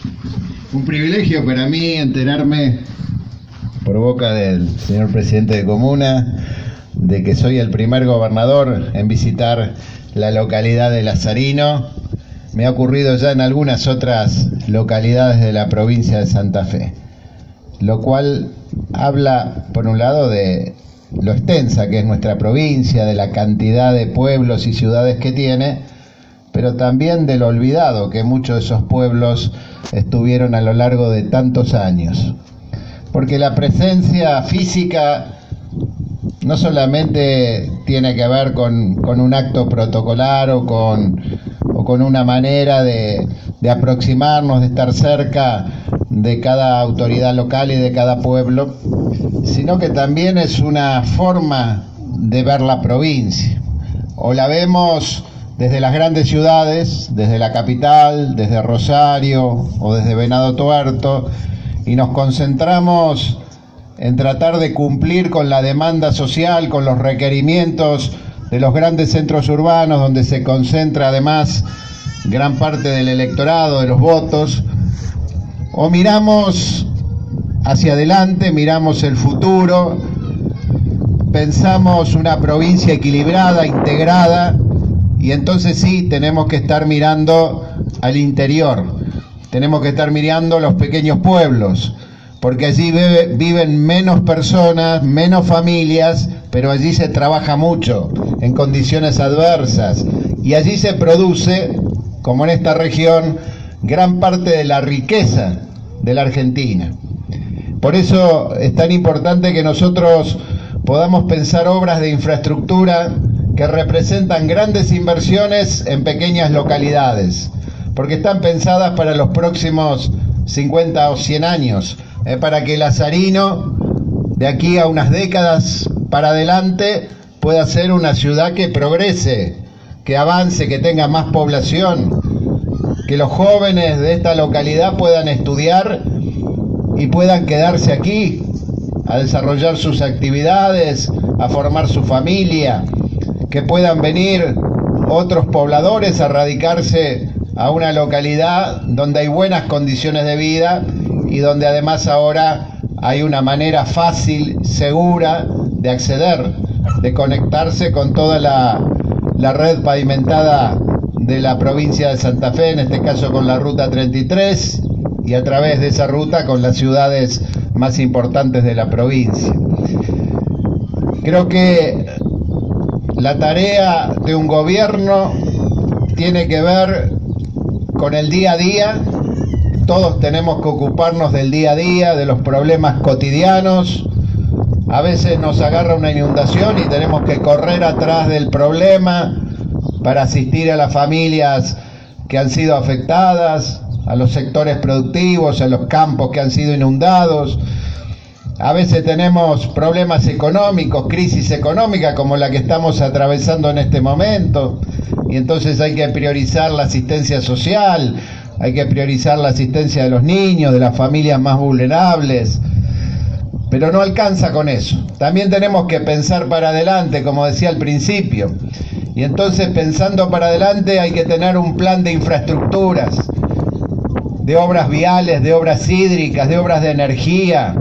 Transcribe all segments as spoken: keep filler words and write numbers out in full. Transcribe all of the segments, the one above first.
Un privilegio para mí enterarme por boca del señor presidente de Comuna de que soy el primer gobernador en visitar la localidad de Lazarino. Me ha ocurrido ya en algunas otras localidades de la provincia de Santa Fe, lo cual habla, por un lado, de lo extensa que es nuestra provincia, de la cantidad de pueblos y ciudades que tiene, pero también de lo olvidado que muchos de esos pueblos estuvieron a lo largo de tantos años. Porque la presencia física no solamente tiene que ver con, con un acto protocolar o con, o con una manera de, de aproximarnos, de estar cerca de cada autoridad local y de cada pueblo, sino que también es una forma de ver la provincia. O la vemos desde las grandes ciudades, desde la capital, desde Rosario o desde Venado Tuerto, y nos concentramos en tratar de cumplir con la demanda social, con los requerimientos de los grandes centros urbanos, donde se concentra además gran parte del electorado, de los votos. O miramos hacia adelante, miramos el futuro, pensamos una provincia equilibrada, integrada, y entonces sí, tenemos que estar mirando al interior, tenemos que estar mirando los pequeños pueblos, porque allí vive, viven menos personas, menos familias, pero allí se trabaja mucho, en condiciones adversas, y allí se produce, como en esta región, gran parte de la riqueza de la Argentina. Por eso es tan importante que nosotros podamos pensar obras de infraestructura que representan grandes inversiones en pequeñas localidades, porque están pensadas para los próximos cincuenta o cien años, eh, para que Lazarino, de aquí a unas décadas para adelante, pueda ser una ciudad que progrese, que avance, que tenga más población, que los jóvenes de esta localidad puedan estudiar y puedan quedarse aquí a desarrollar sus actividades, a formar su familia, que puedan venir otros pobladores a radicarse a una localidad donde hay buenas condiciones de vida y donde además ahora hay una manera fácil, segura de acceder, de conectarse con toda la, la red pavimentada de la provincia de Santa Fe, en este caso con la ruta treinta y tres, y a través de esa ruta con las ciudades más importantes de la provincia. Creo que la tarea de un gobierno tiene que ver con el día a día. Todos tenemos que ocuparnos del día a día, de los problemas cotidianos. A veces nos agarra una inundación y tenemos que correr atrás del problema para asistir a las familias que han sido afectadas, a los sectores productivos, a los campos que han sido inundados. A veces tenemos problemas económicos, crisis económica como la que estamos atravesando en este momento, y entonces hay que priorizar la asistencia social, hay que priorizar la asistencia de los niños, de las familias más vulnerables, pero no alcanza con eso. También tenemos que pensar para adelante, como decía al principio, y entonces pensando para adelante hay que tener un plan de infraestructuras, de obras viales, de obras hídricas, de obras de energía.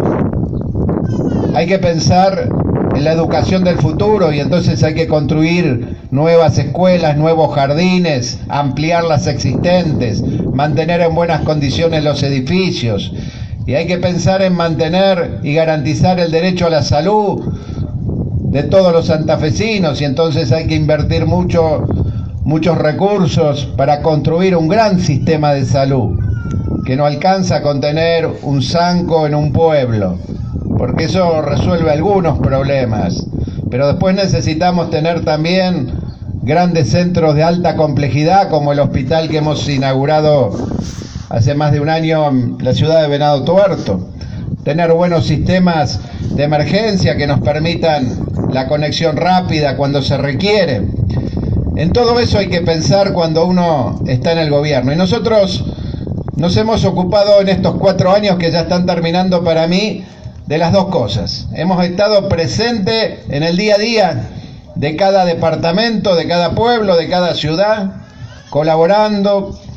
Hay que pensar en la educación del futuro y entonces hay que construir nuevas escuelas, nuevos jardines, ampliar las existentes, mantener en buenas condiciones los edificios. Y hay que pensar en mantener y garantizar el derecho a la salud de todos los santafesinos, y entonces hay que invertir mucho, muchos recursos para construir un gran sistema de salud, que no alcanza con tener un zanco en un pueblo, porque eso resuelve algunos problemas, pero después necesitamos tener también grandes centros de alta complejidad, como el hospital que hemos inaugurado hace más de un año en la ciudad de Venado Tuerto, tener buenos sistemas de emergencia que nos permitan la conexión rápida cuando se requiere. En todo eso hay que pensar cuando uno está en el gobierno, y nosotros nos hemos ocupado en estos cuatro años que ya están terminando para mí de las dos cosas. Hemos estado presentes en el día a día de cada departamento, de cada pueblo, de cada ciudad, colaborando,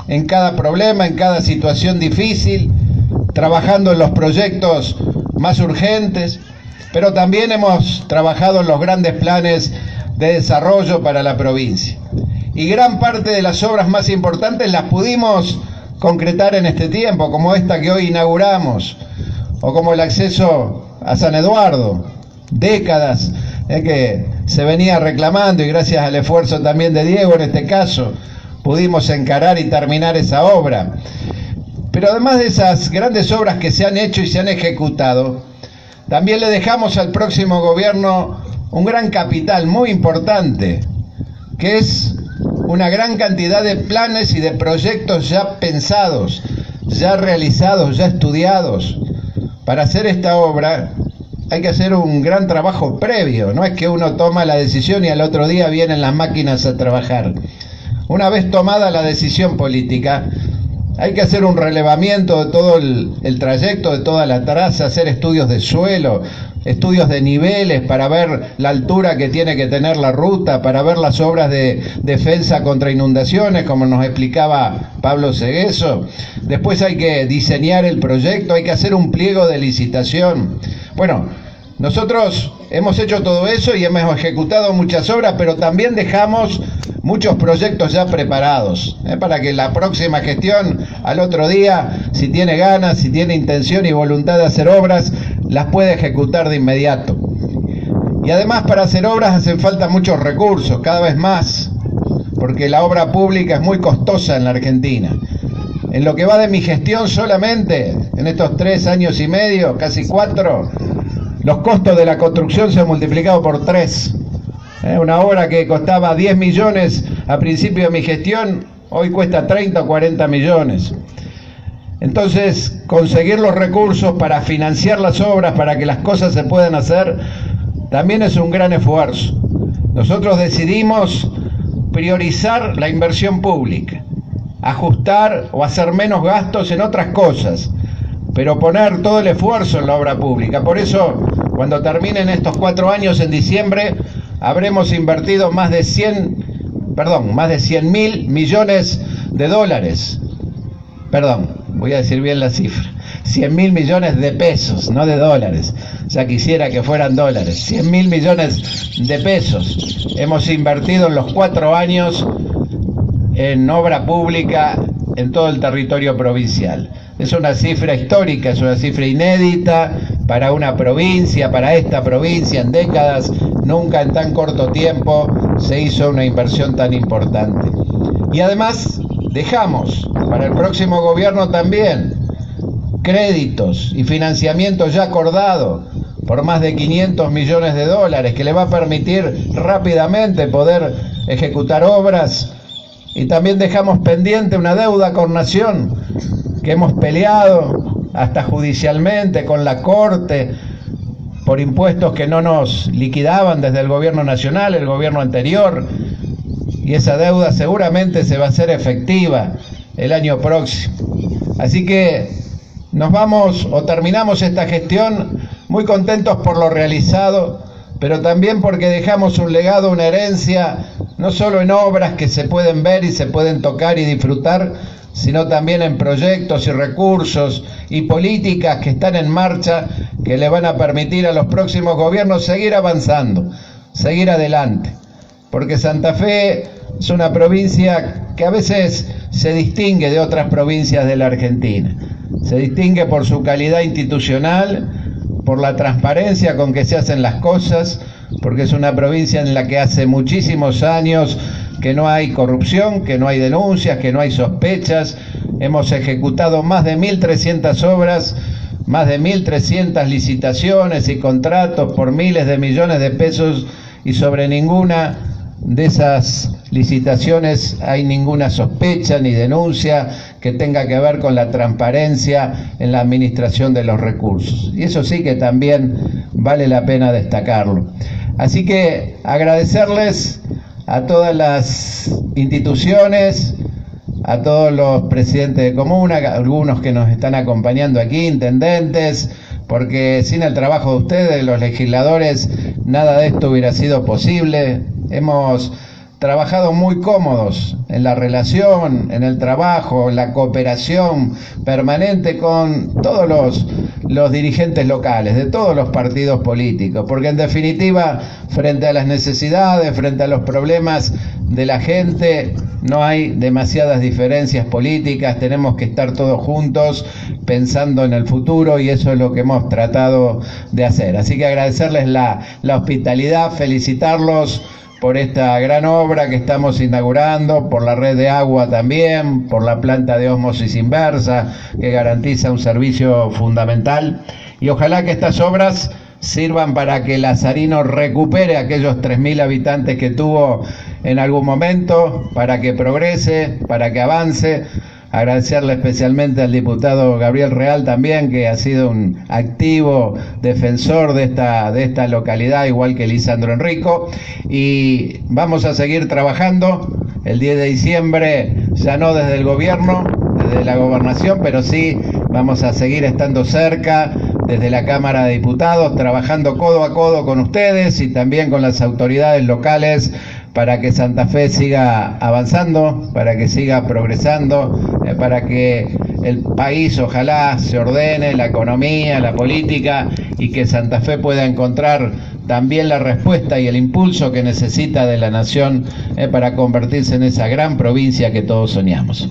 en cada problema, en cada situación difícil, trabajando en los proyectos más urgentes, pero también hemos trabajado en los grandes planes de desarrollo para la provincia. Y gran parte de las obras más importantes las pudimos concretar en este tiempo, como esta que hoy inauguramos, o como el acceso a San Eduardo, décadas eh, que se venía reclamando, y gracias al esfuerzo también de Diego en este caso, pudimos encarar y terminar esa obra. Pero además de esas grandes obras que se han hecho y se han ejecutado, también le dejamos al próximo gobierno un gran capital muy importante, que es una gran cantidad de planes y de proyectos ya pensados, ya realizados, ya estudiados. Para hacer esta obra hay que hacer un gran trabajo previo, no es que uno toma la decisión y al otro día vienen las máquinas a trabajar. Una vez tomada la decisión política, hay que hacer un relevamiento de todo el, el trayecto, de toda la traza, hacer estudios de suelo, estudios de niveles para ver la altura que tiene que tener la ruta, para ver las obras de defensa contra inundaciones, como nos explicaba Pablo Cegueso. Después hay que diseñar el proyecto, hay que hacer un pliego de licitación. Bueno, nosotros hemos hecho todo eso y hemos ejecutado muchas obras, pero también dejamos muchos proyectos ya preparados, ¿eh? para que la próxima gestión, al otro día, si tiene ganas, si tiene intención y voluntad de hacer obras, las puede ejecutar de inmediato. Y además para hacer obras hacen falta muchos recursos, cada vez más, porque la obra pública es muy costosa en la Argentina. En lo que va de mi gestión solamente, en estos tres años y medio, casi cuatro, los costos de la construcción se han multiplicado por tres. ¿Eh? Una obra que costaba diez millones a principio de mi gestión, hoy cuesta treinta o cuarenta millones. Entonces, conseguir los recursos para financiar las obras, para que las cosas se puedan hacer, también es un gran esfuerzo. Nosotros decidimos priorizar la inversión pública, ajustar o hacer menos gastos en otras cosas, pero poner todo el esfuerzo en la obra pública. Por eso, cuando terminen estos cuatro años en diciembre, habremos invertido más de cien, perdón, más de cien mil millones de dólares. Perdón, voy a decir bien la cifra. cien mil millones de pesos, no de dólares. Ya quisiera que fueran dólares. cien mil millones de pesos hemos invertido en los cuatro años en obra pública en todo el territorio provincial. Es una cifra histórica, es una cifra inédita para una provincia, para esta provincia en décadas. Nunca en tan corto tiempo se hizo una inversión tan importante. Y además dejamos para el próximo gobierno también créditos y financiamiento ya acordado por más de quinientos millones de dólares que le va a permitir rápidamente poder ejecutar obras. Y también dejamos pendiente una deuda con Nación que hemos peleado hasta judicialmente con la Corte por impuestos que no nos liquidaban desde el gobierno nacional, el gobierno anterior, y esa deuda seguramente se va a hacer efectiva el año próximo. Así que nos vamos o terminamos esta gestión muy contentos por lo realizado, pero también porque dejamos un legado, una herencia, no solo en obras que se pueden ver y se pueden tocar y disfrutar, sino también en proyectos y recursos y políticas que están en marcha, que le van a permitir a los próximos gobiernos seguir avanzando, seguir adelante. Porque Santa Fe es una provincia que a veces se distingue de otras provincias de la Argentina. Se distingue por su calidad institucional, por la transparencia con que se hacen las cosas, porque es una provincia en la que hace muchísimos años que no hay corrupción, que no hay denuncias, que no hay sospechas. Hemos ejecutado más de mil trescientas obras, más de mil trescientas licitaciones y contratos por miles de millones de pesos, y sobre ninguna de esas licitaciones hay ninguna sospecha ni denuncia que tenga que ver con la transparencia en la administración de los recursos. Y eso sí que también vale la pena destacarlo. Así que agradecerles a todas las instituciones, a todos los presidentes de comuna, algunos que nos están acompañando aquí, intendentes, porque sin el trabajo de ustedes, los legisladores, nada de esto hubiera sido posible. Hemos trabajado muy cómodos en la relación, en el trabajo, en la cooperación permanente con todos los, los dirigentes locales, de todos los partidos políticos, porque en definitiva, frente a las necesidades, frente a los problemas de la gente, no hay demasiadas diferencias políticas, tenemos que estar todos juntos pensando en el futuro y eso es lo que hemos tratado de hacer. Así que agradecerles la, la hospitalidad, felicitarlos por esta gran obra que estamos inaugurando, por la red de agua también, por la planta de ósmosis inversa que garantiza un servicio fundamental y ojalá que estas obras sirvan para que Lazarino recupere aquellos tres mil habitantes que tuvo en algún momento, para que progrese, para que avance. Agradecerle especialmente al diputado Gabriel Real también, que ha sido un activo defensor de esta, de esta localidad, igual que Lisandro Enrico, y vamos a seguir trabajando el diez de diciembre, ya no desde el gobierno, desde la gobernación, pero sí vamos a seguir estando cerca desde la Cámara de Diputados, trabajando codo a codo con ustedes y también con las autoridades locales para que Santa Fe siga avanzando, para que siga progresando, eh, para que el país ojalá se ordene, la economía, la política, y que Santa Fe pueda encontrar también la respuesta y el impulso que necesita de la nación eh, para convertirse en esa gran provincia que todos soñamos.